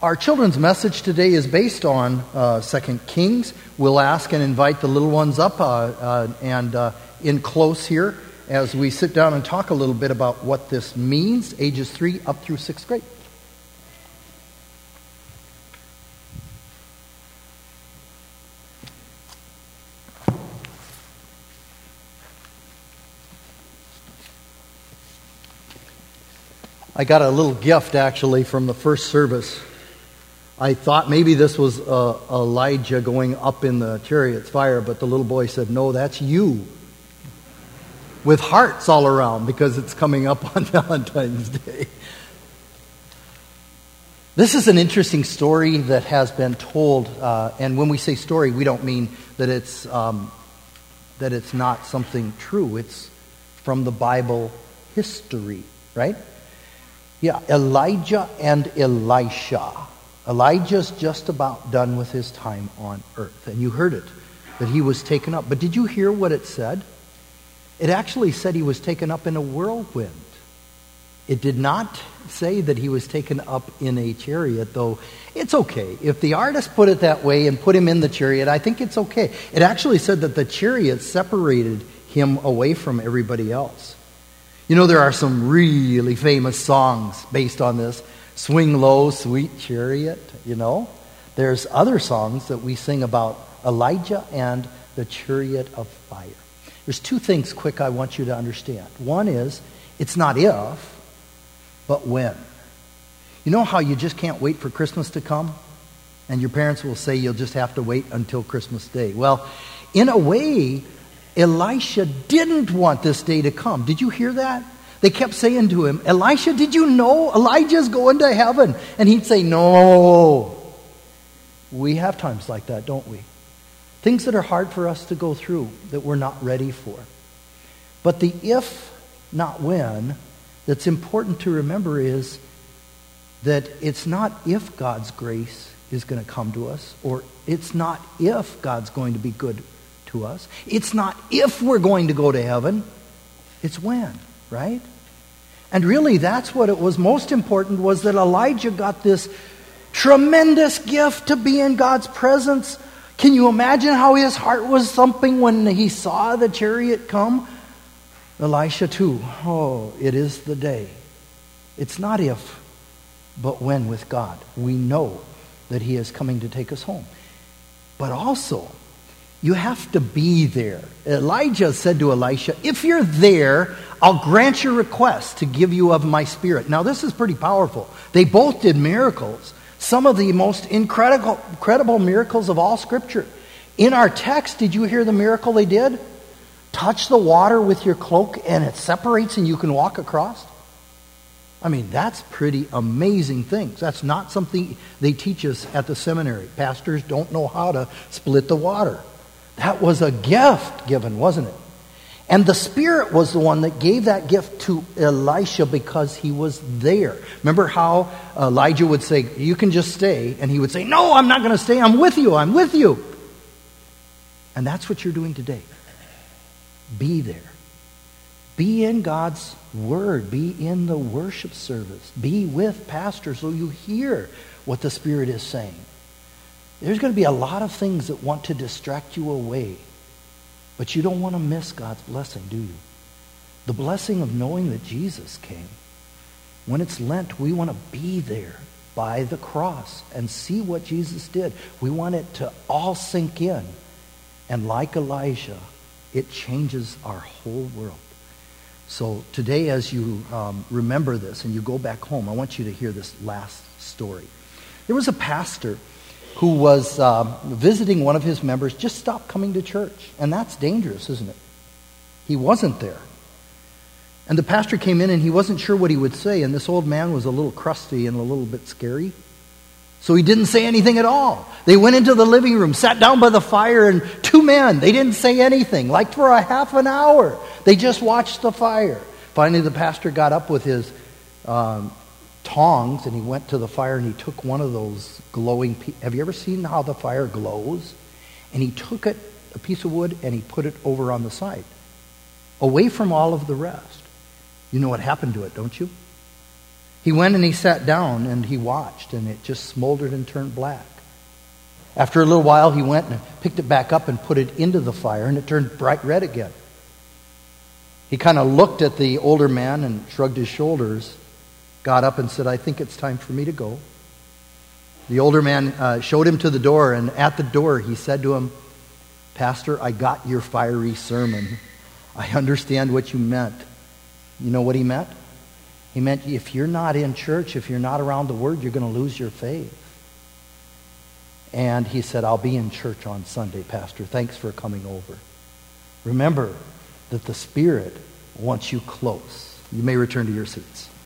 Our children's message today is based on 2 Kings. We'll ask and invite the little ones up and in close here as we sit down and talk a little bit about what this means, ages 3 up through 6th grade. I got a little gift, actually, from the first service. I thought maybe this was Elijah going up in the chariot's fire, but the little boy said, "No, that's you." With hearts all around, because it's coming up on Valentine's Day. This is an interesting story that has been told, and when we say story, we don't mean that it's not something true. It's from the Bible history, right? Yeah, Elijah and Elisha. Elijah's just about done with his time on earth. And you heard it, that he was taken up. But did you hear what it said? It actually said he was taken up in a whirlwind. It did not say that he was taken up in a chariot, though it's okay. If the artist put it that way and put him in the chariot, I think it's okay. It actually said that the chariot separated him away from everybody else. You know, there are some really famous songs based on this. Swing low, sweet chariot, you know. There's other songs that we sing about Elijah and the chariot of fire. There's two things quick I want you to understand. One is, it's not if, but when. You know how you just can't wait for Christmas to come? And your parents will say you'll just have to wait until Christmas Day. Well, in a way, Elisha didn't want this day to come. Did you hear that? They kept saying to him, "Elisha, did you know Elijah's going to heaven?" And he'd say, "No." We have times like that, don't we? Things that are hard for us to go through, that we're not ready for. But the if, not when, that's important to remember is that it's not if God's grace is going to come to us, or it's not if God's going to be good to us. It's not if we're going to go to heaven. It's when, right? And really, that's what it was most important, was that Elijah got this tremendous gift to be in God's presence. Can you imagine how his heart was thumping when he saw the chariot come? Elisha too. Oh, it is the day. It's not if, but when with God. We know that he is coming to take us home. But also, you have to be there. Elijah said to Elisha, "If you're there, I'll grant your request to give you of my spirit." Now, this is pretty powerful. They both did miracles. Some of the most incredible miracles of all Scripture. In our text, did you hear the miracle they did? Touch the water with your cloak and it separates and you can walk across. I mean, that's pretty amazing things. That's not something they teach us at the seminary. Pastors don't know how to split the water. That was a gift given, wasn't it? And the Spirit was the one that gave that gift to Elisha because he was there. Remember how Elijah would say, "You can just stay." And he would say, "No, I'm not going to stay. I'm with you. I'm with you." And that's what you're doing today. Be there. Be in God's Word. Be in the worship service. Be with pastors so you hear what the Spirit is saying. There's going to be a lot of things that want to distract you away. But you don't want to miss God's blessing, do you? The blessing of knowing that Jesus came. When it's Lent, we want to be there by the cross and see what Jesus did. We want it to all sink in. And like Elijah, it changes our whole world. So today, as you remember this and you go back home, I want you to hear this last story. There was a pastor who was visiting one of his members, just stopped coming to church. And that's dangerous, isn't it? He wasn't there. And the pastor came in and he wasn't sure what he would say. And this old man was a little crusty and a little bit scary. So he didn't say anything at all. They went into the living room, sat down by the fire, and two men, they didn't say anything. Like for a half an hour. They just watched the fire. Finally, the pastor got up with his tongs and he went to the fire and he took one of those glowing have you ever seen how the fire glows? And he took a piece of wood and he put it over on the side, away from all of the rest. You know what happened to it, don't you? He went and he sat down and he watched, and it just smoldered and turned black. After a little while, he went and picked it back up and put it into the fire, and it turned bright red again. He kind of looked at the older man and shrugged his shoulders, got up and said, "I think it's time for me to go." The older man showed him to the door, and at the door he said to him, "Pastor, I got your fiery sermon. I understand what you meant." You know what he meant? He meant if you're not in church, if you're not around the Word, you're going to lose your faith. And he said, "I'll be in church on Sunday, Pastor. Thanks for coming over." Remember that the Spirit wants you close. You may return to your seats.